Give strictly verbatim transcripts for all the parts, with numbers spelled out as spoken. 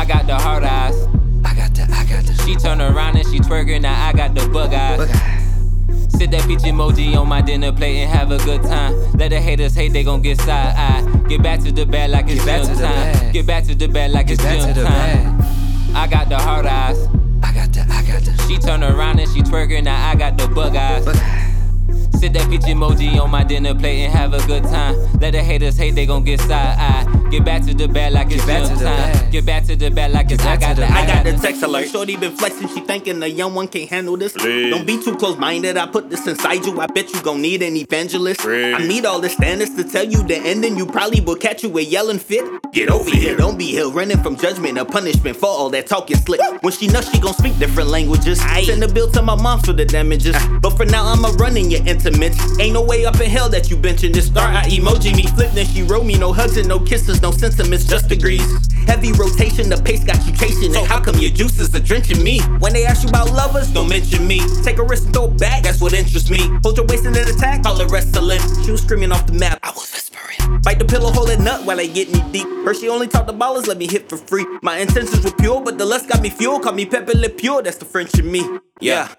got the hard eyes. I got the, I got the. She turn around and she twerking, now I got the bug eyes. Bug eyes. Sit that peach emoji on my dinner plate and have a good time. Let the haters hate, they gon' get side-eyed. Get back to the bed like it's gym time. Get back to the bed like it's gym time. I got the hard eyes. I got the, I got the. She turn around and she twerking, now I got the bug eyes. Bug eyes. Sit that peach emoji on my dinner plate and have a good time. Let the haters hate, they gon' get side-eyed. Get back to the bed like it's gym time. Get back to the bed like it's I got the, I got the text alert. Shorty been flexing, she thinking the young one can't handle this. Please. Don't be too close-minded, I put this inside you. I bet you gon' need an evangelist. Please. I need all the standards to tell you the ending. You probably will catch you a yelling fit. Get over here, don't be here running from judgment or punishment for all that talking slick. When she nuts, she gon' speak different languages. I send a bill to my mom for the damages. But for now, I'ma run in your intimates. Ain't no way up in hell that you benching this star. I emoji me, flip, then she wrote me. No hugs and no kisses, no sentiments, just degrees. Heavy rotation, the pace got you chasing. And how come your juices are drenching me? When they ask you about lovers, don't mention me. Take a risk and throw it back, that's what interests me. Hold your waist in an attack, call it wrestling. She was screaming off the map, I was whispering. Bite the pillow, hold it nut while they get me deep. Her she only talk to ballers, let me hit for free. My intentions were pure, but the lust got me fuel. Call me Pepe Le Pure, that's the French in me. Yeah.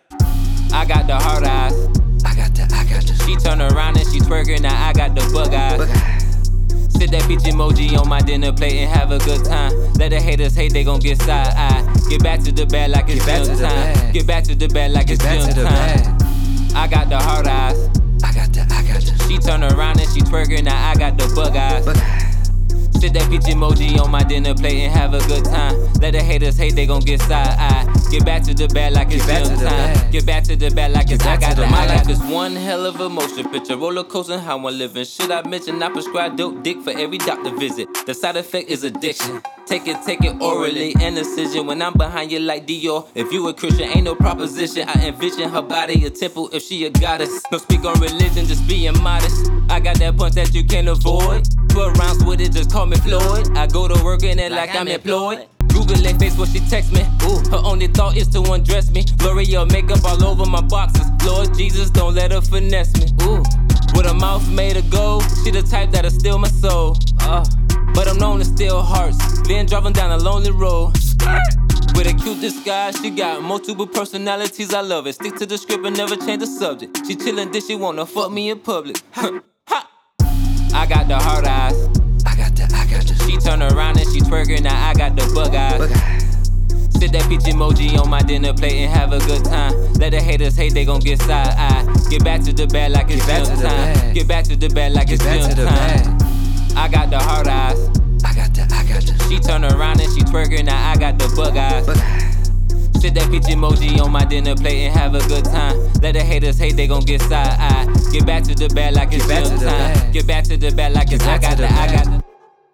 I got the hard eyes. I got the, I got the. She turn around and she twerking, now I got the bug eyes. Bug eyes. Sit that peach emoji on my dinner plate and have a good time. Let the haters hate, they gon' get side-eyed. Get back to the bed like it's gym time. Get back to the bed like it's gym time. I got the hard eyes. I got the, I got the. She turn around and she twerking, now I got the bug eyes. Bug eyes. Sit that peach emoji on my dinner plate and have a good time. Let the haters hate, they gon' get side-eyed. Get back to the bed like it's gym time. Get back to the bed like it's I got the. My life is one hell of a motion picture, roller coaster, how I'm living. Should I mention I prescribe dope dick for every doctor visit? The side effect is addiction. Take it, take it orally, and incision. When I'm behind you like Dior. If you a Christian, ain't no proposition. I envision her body a temple if she a goddess. No speak on religion, just being modest. I got that punch that you can't avoid. Twelve rounds with it, just call me Floyd. I go to work in it like, like I'm employed. Google it, face what she text me. Ooh, her only thought is to undress me. L'Oreal makeup all over my boxes. Lord Jesus, don't let her finesse me. Ooh, with a mouth made of gold, she the type that'll steal my soul. Uh, but I'm known to steal hearts. Been driving down a lonely road. With a cute disguise, she got multiple personalities. I love it. Stick to the script and never change the subject. She chillin', then she wanna fuck me in public. Ha. I got the hard eyes. I got the, I got the. She turn around and she twerking, now I got the bug eyes. Bug eyes. Sit that peach emoji on my dinner plate and have a good time. Let the haters hate, they gon' get side-eyed. Get back to the bed like it's gym time. Get back to the bed like it's gym time. I got the hard eyes. I got the, I got the. She turn around and she twerking, now I got the bug eyes. Bug eyes. Sit that peach emoji on my dinner plate and have a good time. Let the haters hate, they gon' get side-eyed. Get back to the bed like it's gym time. Get back to the bed like it's I got the, I got the.